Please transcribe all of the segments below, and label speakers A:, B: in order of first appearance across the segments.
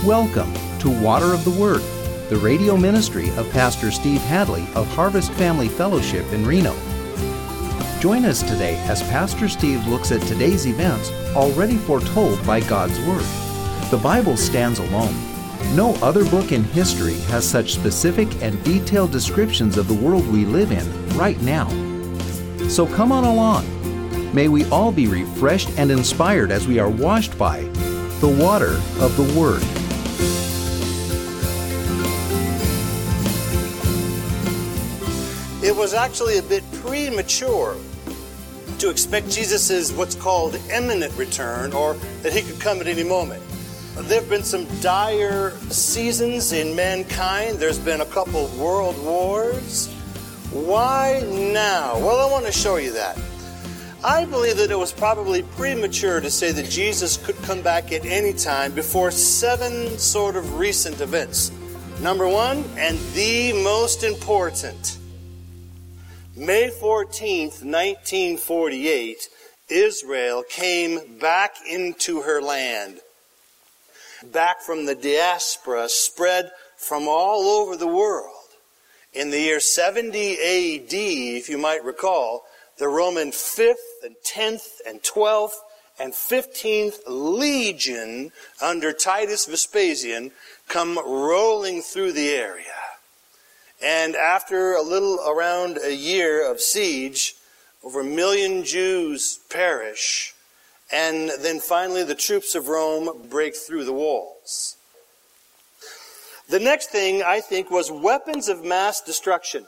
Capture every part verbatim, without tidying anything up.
A: Welcome to Water of the Word, the radio ministry of Pastor Steve Hadley of Harvest Family Fellowship in Reno. Join us today as Pastor Steve looks at today's events already foretold by God's Word. The Bible stands alone. No other book in history has such specific and detailed descriptions of the world we live in right now. So come on along. May we all be refreshed and inspired as we are washed by the water of the Word.
B: It was actually a bit premature to expect Jesus' what's called imminent return, or that he could come at any moment. There have been some dire seasons in mankind. There's been a couple of world wars. Why now? Well, I want to show you that. I believe that it was probably premature to say that Jesus could come back at any time before seven sort of recent events. Number one, and the most important, May fourteenth, nineteen forty-eight, Israel came back into her land. Back from the diaspora, spread from all over the world. In the year seventy A D, if you might recall, the Roman fifth and tenth and twelfth and fifteenth Legion under Titus Vespasian come rolling through the area. And after a little around a year of siege, over a million Jews perish. And then finally the troops of Rome break through the walls. The next thing, I think, was weapons of mass destruction.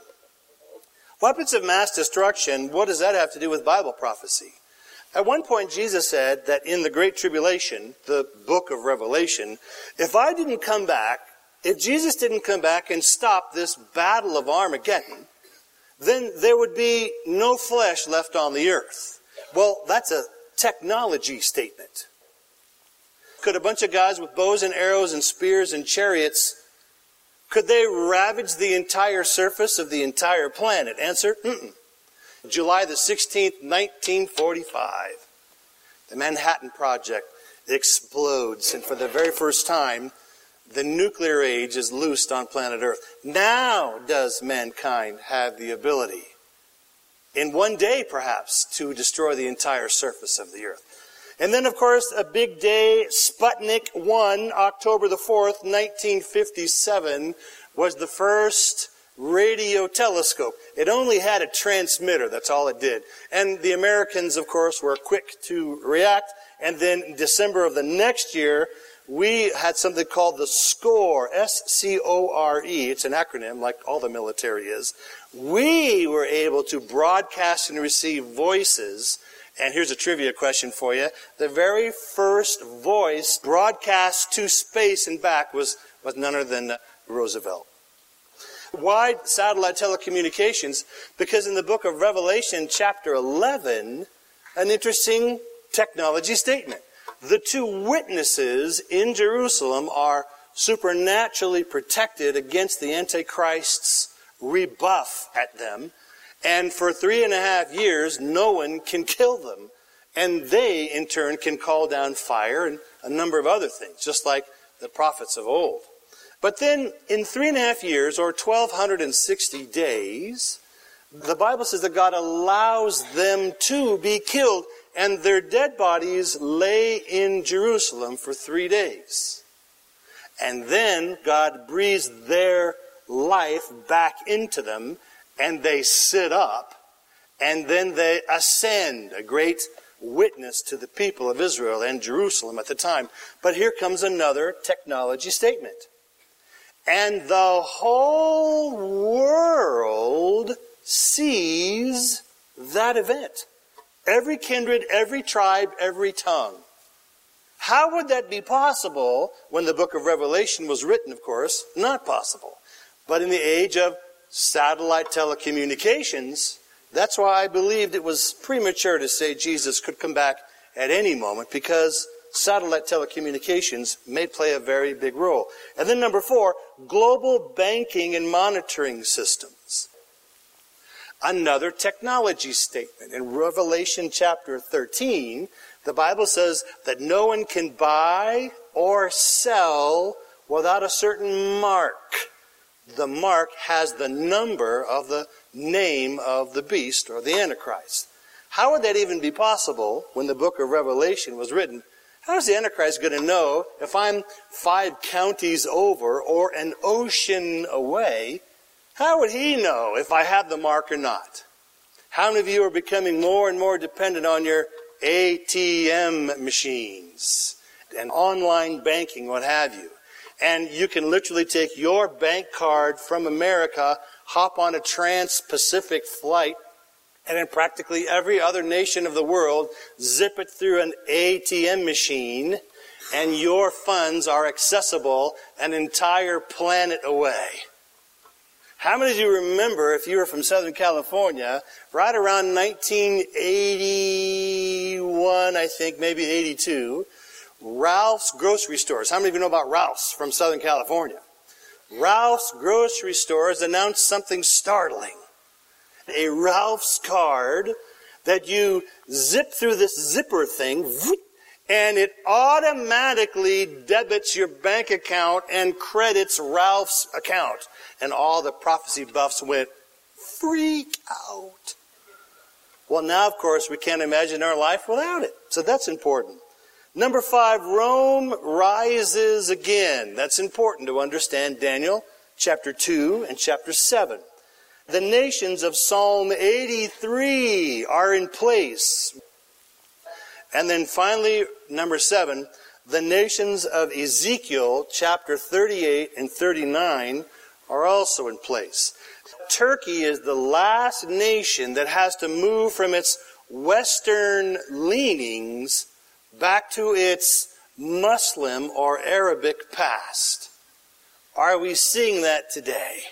B: Weapons of mass destruction, what does that have to do with Bible prophecy? At one point, Jesus said that in the Great Tribulation, the book of Revelation, if I didn't come back, if Jesus didn't come back and stop this battle of Armageddon, then there would be no flesh left on the earth. Well, that's a technology statement. Could a bunch of guys with bows and arrows and spears and chariots, could they ravage the entire surface of the entire planet? Answer, mm-mm. July the sixteenth, nineteen forty-five, the Manhattan Project explodes, and for the very first time, the nuclear age is loosed on planet Earth. Now does mankind have the ability, in one day perhaps, to destroy the entire surface of the Earth. And then, of course, a big day, Sputnik one, October the fourth, nineteen fifty-seven, was the first radio telescope. It only had a transmitter, that's all it did. And the Americans, of course, were quick to react. And then in December of the next year, we had something called the SCORE, S C O R E. It's an acronym like all the military is. We were able to broadcast and receive voices. And here's a trivia question for you. The very first voice broadcast to space and back was, was none other than Roosevelt. Why satellite telecommunications? Because in the book of Revelation, chapter eleven, an interesting technology statement. The two witnesses in Jerusalem are supernaturally protected against the Antichrist's rebuff at them. And for three and a half years, no one can kill them. And they, in turn, can call down fire and a number of other things, just like the prophets of old. But then, in three and a half years, or twelve sixty days, the Bible says that God allows them to be killed, and their dead bodies lay in Jerusalem for three days. And then God breathes their life back into them, and they sit up, and then they ascend, a great witness to the people of Israel and Jerusalem at the time. But here comes another technology statement. And the whole world sees that event. Every kindred, every tribe, every tongue. How would that be possible when the book of Revelation was written, of course? Not possible. But in the age of satellite telecommunications, that's why I believed it was premature to say Jesus could come back at any moment, because satellite telecommunications may play a very big role. And then number four, global banking and monitoring systems. Another technology statement. In Revelation chapter thirteen, the Bible says that no one can buy or sell without a certain mark. The mark has the number of the name of the beast or the Antichrist. How would that even be possible when the book of Revelation was written? How is the Antichrist going to know if I'm five counties over or an ocean away? How would he know if I have the mark or not? How many of you are becoming more and more dependent on your A T M machines and online banking, what have you? And you can literally take your bank card from America, hop on a trans-Pacific flight, and in practically every other nation of the world, zip it through an A T M machine, and your funds are accessible an entire planet away. How many of you remember, if you were from Southern California, right around nineteen eighty-one, I think, maybe eighty-two, Ralph's grocery stores. How many of you know about Ralph's from Southern California? Ralph's grocery stores announced something startling. A Ralph's card that you zip through this zipper thing, and it automatically debits your bank account and credits Ralph's account. And all the prophecy buffs went, freak out. Well, now, of course, we can't imagine our life without it. So that's important. Number five, Rome rises again. That's important to understand Daniel chapter two and chapter seven. The nations of Psalm eighty-three are in place. And then finally, number seven, the nations of Ezekiel chapter thirty-eight and thirty-nine are also in place. Turkey is the last nation that has to move from its Western leanings back to its Muslim or Arabic past. Are we seeing that today?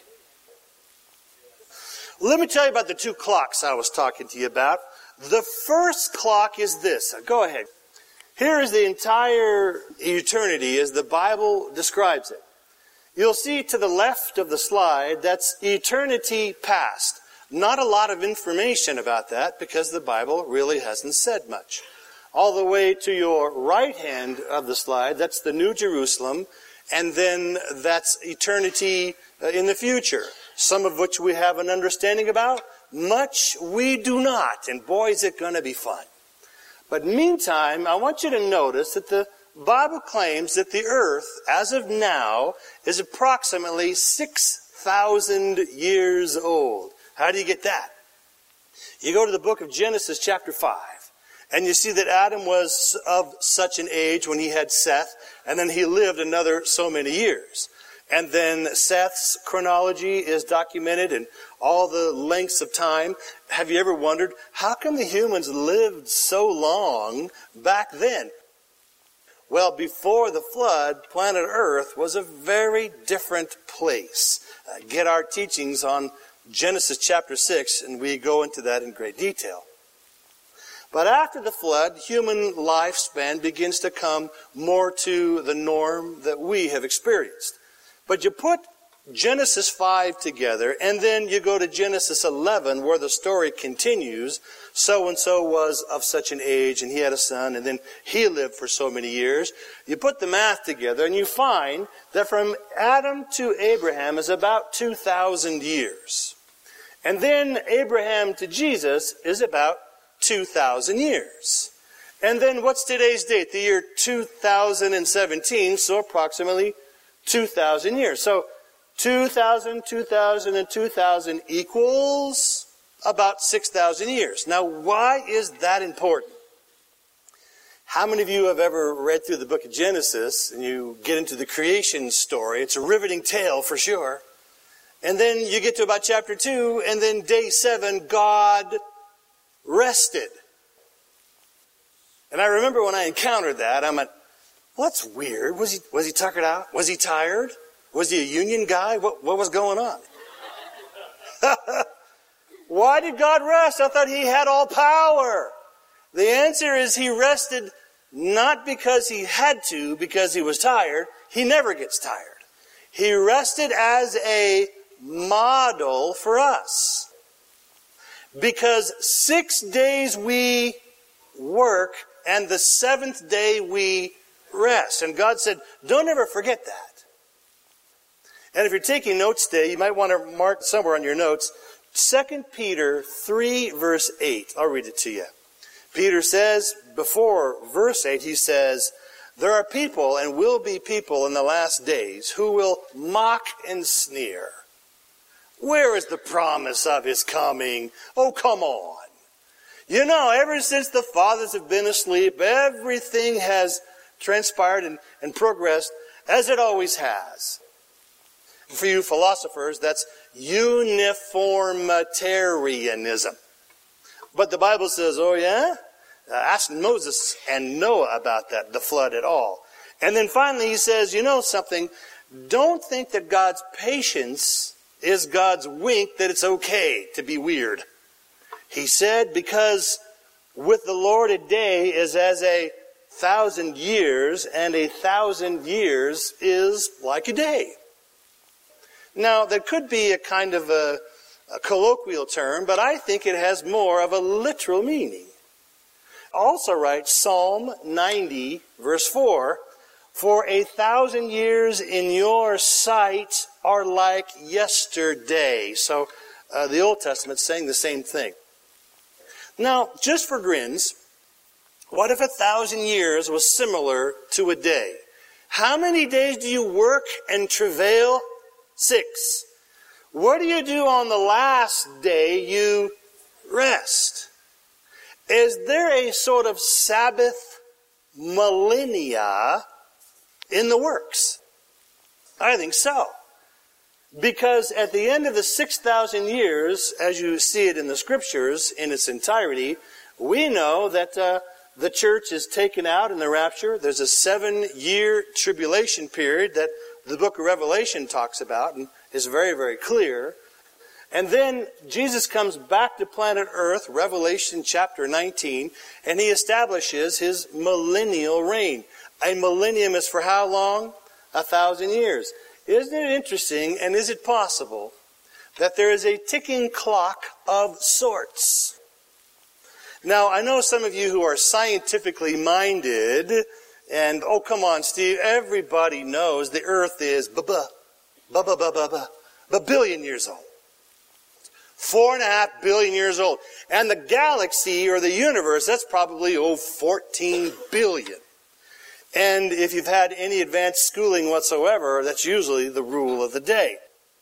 B: Let me tell you about the two clocks I was talking to you about. The first clock is this. Go ahead. Here is the entire eternity as the Bible describes it. You'll see to the left of the slide, that's eternity past. Not a lot of information about that because the Bible really hasn't said much. All the way to your right hand of the slide, that's the New Jerusalem, and then that's eternity in the future, some of which we have an understanding about, much we do not, and boy is it going to be fun. But meantime, I want you to notice that the Bible claims that the earth, as of now, is approximately six thousand years old. How do you get that? You go to the book of Genesis chapter five, and you see that Adam was of such an age when he had Seth, and then he lived another so many years. And then Seth's chronology is documented in all the lengths of time. Have you ever wondered, how come the humans lived so long back then? Well, before the flood, planet Earth was a very different place. Uh, get our teachings on Genesis chapter six, and we go into that in great detail. But after the flood, human lifespan begins to come more to the norm that we have experienced. But you put Genesis five together, and then you go to Genesis eleven, where the story continues. So-and-so was of such an age, and he had a son, and then he lived for so many years. You put the math together, and you find that from Adam to Abraham is about two thousand years. And then Abraham to Jesus is about two thousand years. And then what's today's date? The year two thousand seventeen, so approximately two thousand years. So two thousand, two thousand, and two thousand equals about six thousand years. Now, why is that important? How many of you have ever read through the book of Genesis and you get into the creation story? It's a riveting tale for sure. And then you get to about chapter two, and then day seven, God rested. And I remember when I encountered that, I went, well, that's weird. Was he, was he tuckered out? Was he tired? Was he a union guy? What, what was going on? Why did God rest? I thought he had all power. The answer is he rested not because he had to, because he was tired. He never gets tired. He rested as a model for us. Because six days we work and the seventh day we rest. And God said, don't ever forget that. And if you're taking notes today, you might want to mark somewhere on your notes, Second Peter three, verse eight. I'll read it to you. Peter says, before verse eight, he says, there are people and will be people in the last days who will mock and sneer. Where is the promise of his coming? Oh, come on. You know, ever since the fathers have been asleep, everything has transpired and, and progressed as it always has. For you philosophers, that's uniformitarianism. But the Bible says, oh yeah? Uh, ask Moses and Noah about that, the flood at all. And then finally he says, you know something? Don't think that God's patience is God's wink that it's okay to be weird. He said, because with the Lord a day is as a thousand years, and a thousand years is like a day. Now, that could be a kind of a, a colloquial term, but I think it has more of a literal meaning. Also writes Psalm ninety, verse four, for a thousand years in your sight are like yesterday. So uh, the Old Testament's saying the same thing. Now, just for grins, what if a thousand years was similar to a day? How many days do you work and travail? Six. What do you do on the last day you rest? Is there a sort of Sabbath millennia in the works? I think so. Because at the end of the six thousand years, as you see it in the Scriptures in its entirety, we know that uh, the church is taken out in the rapture. There's a seven-year tribulation period that the book of Revelation talks about and is very, very clear. And then Jesus comes back to planet Earth, Revelation chapter nineteen, and he establishes his millennial reign. A millennium is for how long? A thousand years. Isn't it interesting, and is it possible, that there is a ticking clock of sorts? Now, I know some of you who are scientifically minded, and, oh, come on, Steve, everybody knows the Earth is ba-ba, ba-ba-ba-ba-ba, a billion years old. Four and a half billion years old. And the galaxy, or the universe, that's probably, oh, fourteen billion. And if you've had any advanced schooling whatsoever, that's usually the rule of the day.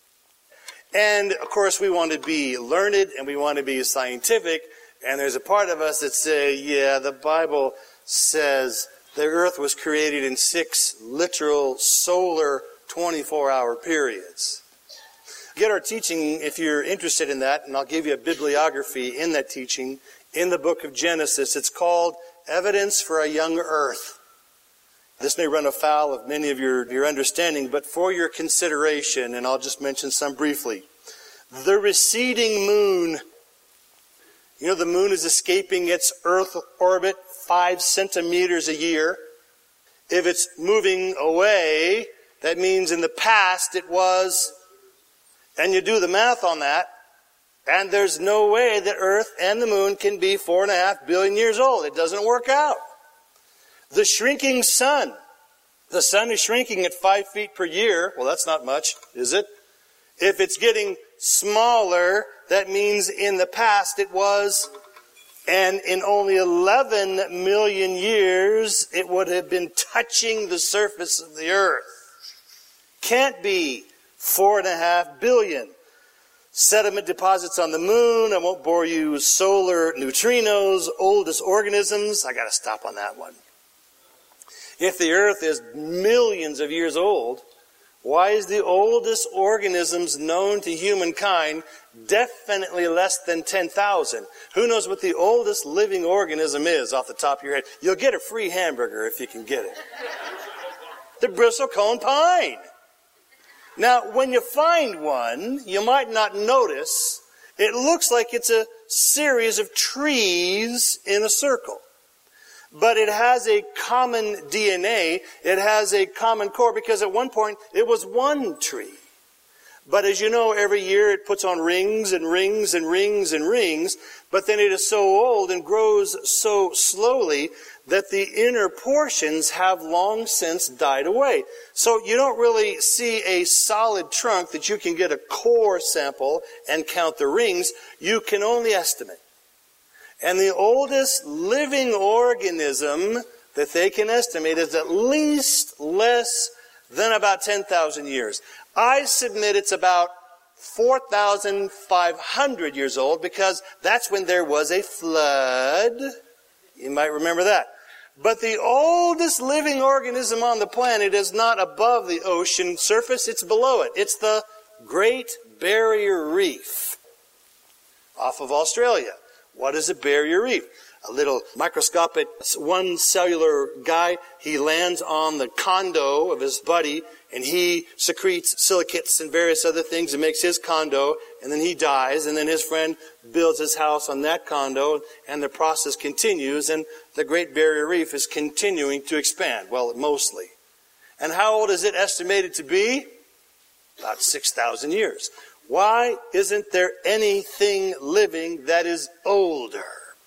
B: And, of course, we want to be learned and we want to be scientific. And there's a part of us that say, yeah, the Bible says the earth was created in six literal solar twenty-four hour periods. Get our teaching if you're interested in that, and I'll give you a bibliography in that teaching in the book of Genesis. It's called Evidence for a Young Earth. This may run afoul of many of your, your understanding, but for your consideration, and I'll just mention some briefly. The receding moon. You know, the moon is escaping its Earth orbit five centimeters a year. If it's moving away, that means in the past it was, and you do the math on that, and there's no way that Earth and the moon can be four and a half billion years old. It doesn't work out. The shrinking sun. The sun is shrinking at five feet per year. Well, that's not much, is it? If it's getting smaller, that means in the past it was, and in only eleven million years, it would have been touching the surface of the earth. Can't be four and a half billion. Sediment deposits on the moon. I won't bore you. Solar neutrinos, oldest organisms. I got to stop on that one. If the earth is millions of years old, why is the oldest organisms known to humankind definitely less than ten thousand? Who knows what the oldest living organism is off the top of your head? You'll get a free hamburger if you can get it. The bristlecone pine. Now, when you find one, you might not notice, it looks like it's a series of trees in a circle. But it has a common D N A. It has a common core because at one point it was one tree. But as you know, every year it puts on rings and rings and rings and rings, but then it is so old and grows so slowly that the inner portions have long since died away. So you don't really see a solid trunk that you can get a core sample and count the rings. You can only estimate. And the oldest living organism that they can estimate is at least less than about ten thousand years. I submit it's about four thousand five hundred years old, because that's when there was a flood. You might remember that. But the oldest living organism on the planet is not above the ocean surface, it's below it. It's the Great Barrier Reef off of Australia. What is a barrier reef? A little microscopic one cellular guy. He lands on the condo of his buddy, and he secretes silicates and various other things and makes his condo, and then he dies, and then his friend builds his house on that condo, and the process continues, and the Great Barrier Reef is continuing to expand. Well, mostly. And how old is it estimated to be? About six thousand years. Why isn't there anything living that is older?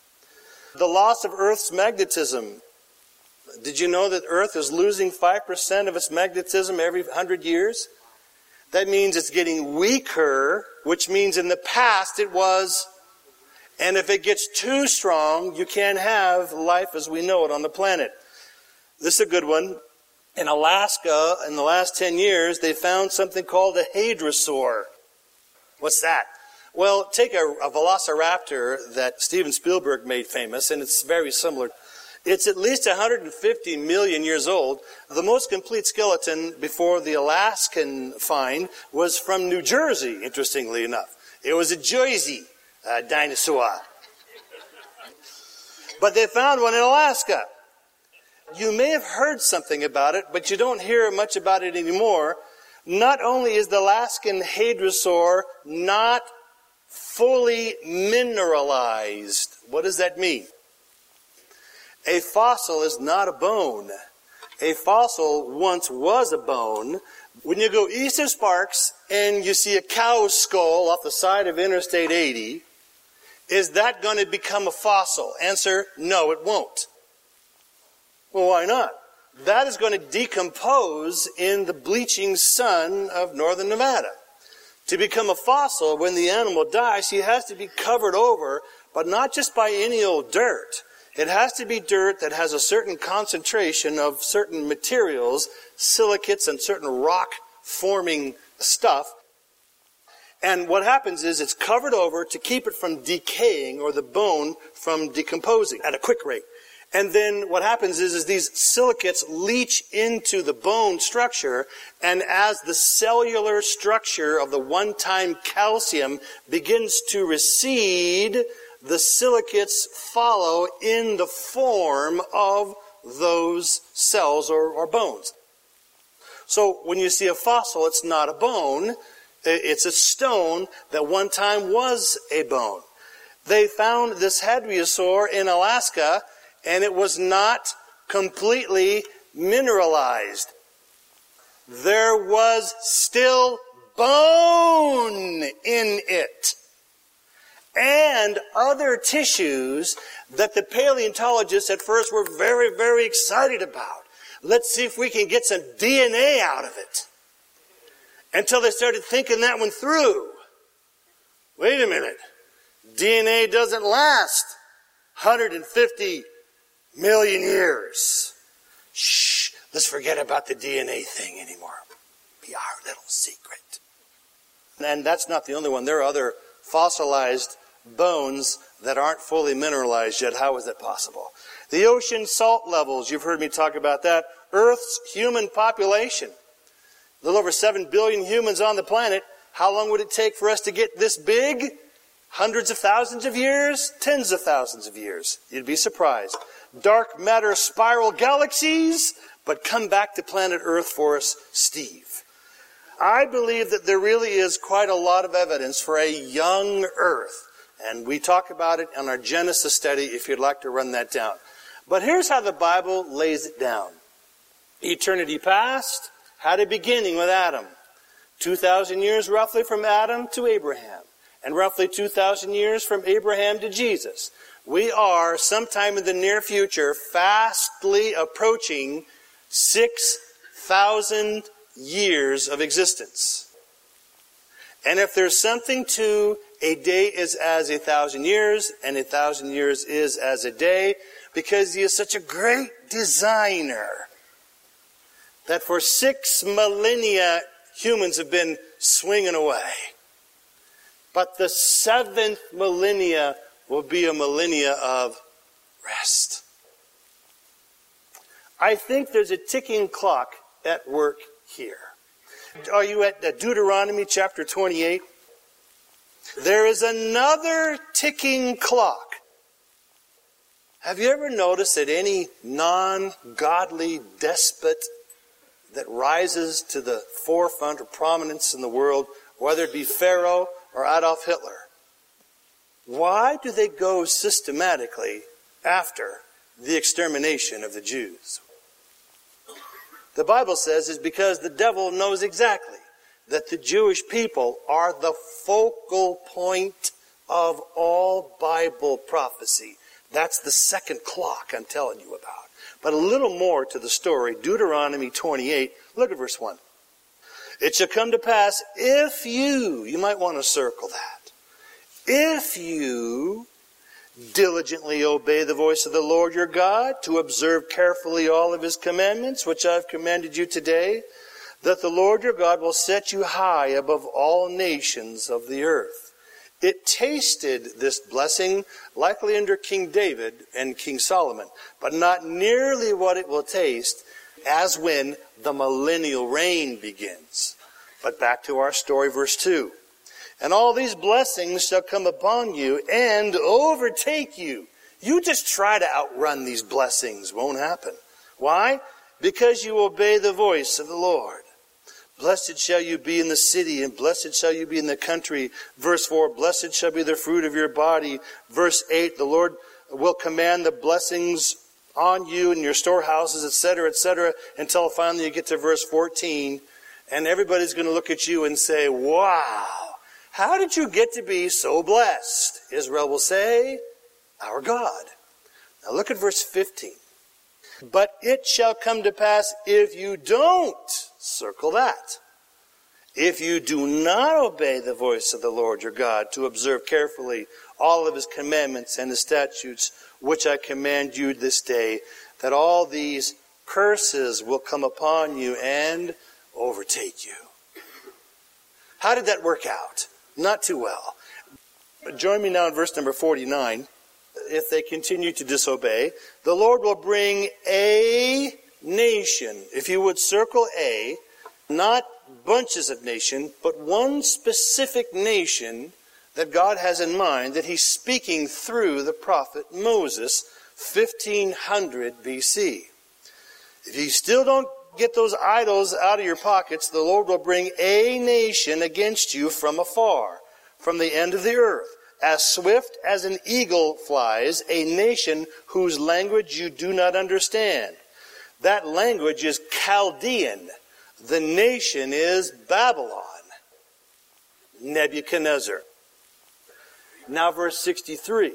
B: The loss of Earth's magnetism. Did you know that Earth is losing five percent of its magnetism every one hundred years? That means it's getting weaker, which means in the past it was. And if it gets too strong, you can't have life as we know it on the planet. This is a good one. In Alaska, in the last ten years, they found something called a hadrosaur. What's that? Well, take a, a velociraptor that Steven Spielberg made famous, and it's very similar. It's at least one hundred fifty million years old. The most complete skeleton before the Alaskan find was from New Jersey, interestingly enough. It was a Jersey uh, dinosaur. But they found one in Alaska. You may have heard something about it, but you don't hear much about it anymore. Not only is the Alaskan hadrosaur not fully mineralized. What does that mean? A fossil is not a bone. A fossil once was a bone. When you go east of Sparks and you see a cow's skull off the side of Interstate eighty, is that going to become a fossil? Answer, no, it won't. Well, why not? That is going to decompose in the bleaching sun of northern Nevada. To become a fossil, when the animal dies, he has to be covered over, but not just by any old dirt. It has to be dirt that has a certain concentration of certain materials, silicates and certain rock-forming stuff. And what happens is it's covered over to keep it from decaying, or the bone from decomposing at a quick rate. And then what happens is, is these silicates leach into the bone structure, and as the cellular structure of the one-time calcium begins to recede, the silicates follow in the form of those cells or, or bones. So when you see a fossil, it's not a bone. It's a stone that one time was a bone. They found this hadrosaur in Alaska, and it was not completely mineralized. There was still bone in it. And other tissues that the paleontologists at first were very, very excited about. Let's see if we can get some D N A out of it. Until they started thinking that one through. Wait a minute. D N A doesn't last one hundred fifty million years. Shh, let's forget about the D N A thing anymore. Be our little secret. And that's not the only one. There are other fossilized bones that aren't fully mineralized yet. How is that possible? The ocean salt levels, you've heard me talk about that. Earth's human population. A little over seven billion humans on the planet. How long would it take for us to get this big? Hundreds of thousands of years? Tens of thousands of years. You'd be surprised. Dark matter spiral galaxies, but come back to planet Earth for us, Steve. I believe that there really is quite a lot of evidence for a young Earth. And we talk about it in our Genesis study if you'd like to run that down. But here's how the Bible lays it down. Eternity past had a beginning with Adam. two thousand years roughly from Adam to Abraham, and roughly two thousand years from Abraham to Jesus. We are, sometime in the near future, fastly approaching six thousand years of existence. And if there's something to a day is as a thousand years, and a thousand years is as a day, because he is such a great designer that for six millennia humans have been swinging away. But the seventh millennia will be a millennia of rest. I think there's a ticking clock at work here. Are you at Deuteronomy chapter twenty-eight? There is another ticking clock. Have you ever noticed that any non-godly despot that rises to the forefront or prominence in the world, whether it be Pharaoh or Adolf Hitler, why do they go systematically after the extermination of the Jews? The Bible says it's because the devil knows exactly that the Jewish people are the focal point of all Bible prophecy. That's the second clock I'm telling you about. But a little more to the story. Deuteronomy twenty-eight, look at verse one. It shall come to pass if you, you might want to circle that, if you diligently obey the voice of the Lord your God, to observe carefully all of his commandments, which I've commanded you today, that the Lord your God will set you high above all nations of the earth. It tasted this blessing likely under King David and King Solomon, but not nearly what it will taste as when the millennial reign begins. But back to our story, verse two. And all these blessings shall come upon you and overtake you. You just try to outrun these blessings. Won't happen. Why? Because you obey the voice of the Lord. Blessed shall you be in the city, and blessed shall you be in the country. Verse four, blessed shall be the fruit of your body. Verse eight, the Lord will command the blessings on you and your storehouses, et cetera, et cetera, until finally you get to verse fourteen, and everybody's going to look at you and say, wow, how did you get to be so blessed? Israel will say, our God. Now look at verse fifteen. But it shall come to pass if you don't, circle that, if you do not obey the voice of the Lord your God to observe carefully all of his commandments and his statutes, which I command you this day, that all these curses will come upon you and overtake you. How did that work out? Not too well. Join me now in verse number forty-nine. If they continue to disobey, the Lord will bring a nation. If you would circle A, not bunches of nations, but one specific nation that God has in mind, that he's speaking through the prophet Moses, fifteen hundred B C. If you still don't get those idols out of your pockets, the Lord will bring a nation against you from afar, from the end of the earth. As swift as an eagle flies, a nation whose language you do not understand. That language is Chaldean. The nation is Babylon. Nebuchadnezzar. Now verse sixty-three.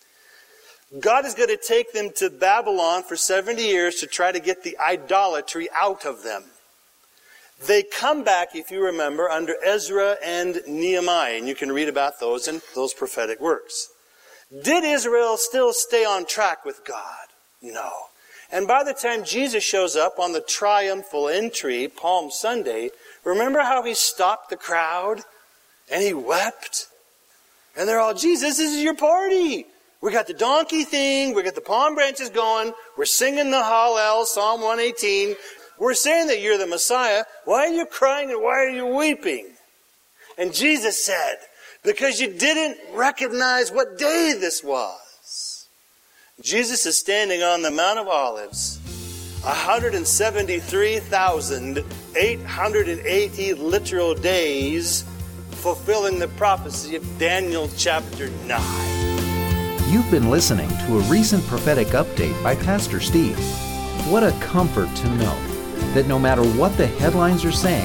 B: God is going to take them to Babylon for seventy years to try to get the idolatry out of them. They come back, if you remember, under Ezra and Nehemiah, and you can read about those in those prophetic works. Did Israel still stay on track with God? No. And by the time Jesus shows up on the triumphal entry, Palm Sunday, remember how he stopped the crowd and he wept? And they're all, Jesus, this is your party. We got the donkey thing, we got the palm branches going, we're singing the Hallel, Psalm one eighteen. We're saying that you're the Messiah. Why are you crying and why are you weeping? And Jesus said, because you didn't recognize what day this was. Jesus is standing on the Mount of Olives, one hundred seventy-three thousand eight hundred eighty literal days, fulfilling the prophecy of Daniel chapter nine.
A: You've been listening to a recent prophetic update by Pastor Steve. What a comfort to know that no matter what the headlines are saying,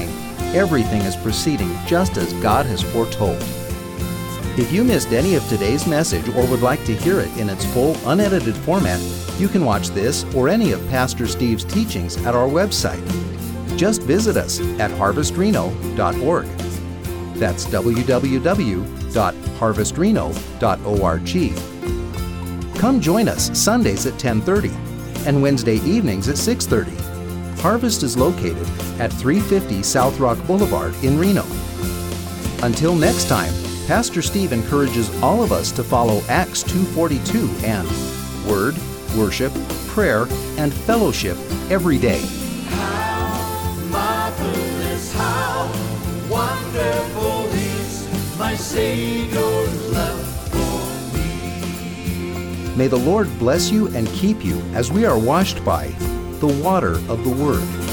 A: everything is proceeding just as God has foretold. If you missed any of today's message or would like to hear it in its full, unedited format, you can watch this or any of Pastor Steve's teachings at our website. Just visit us at harvest reno dot org. That's w w w dot harvest reno dot org. Come join us Sundays at ten thirty and Wednesday evenings at six thirty. Harvest is located at three fifty South Rock Boulevard in Reno. Until next time, Pastor Steve encourages all of us to follow Acts two forty-two and Word, Worship, Prayer, and Fellowship every day.
C: How marvelous, how wonderful is my Savior's love for me.
A: May the Lord bless you and keep you as we are washed by the water of the Word.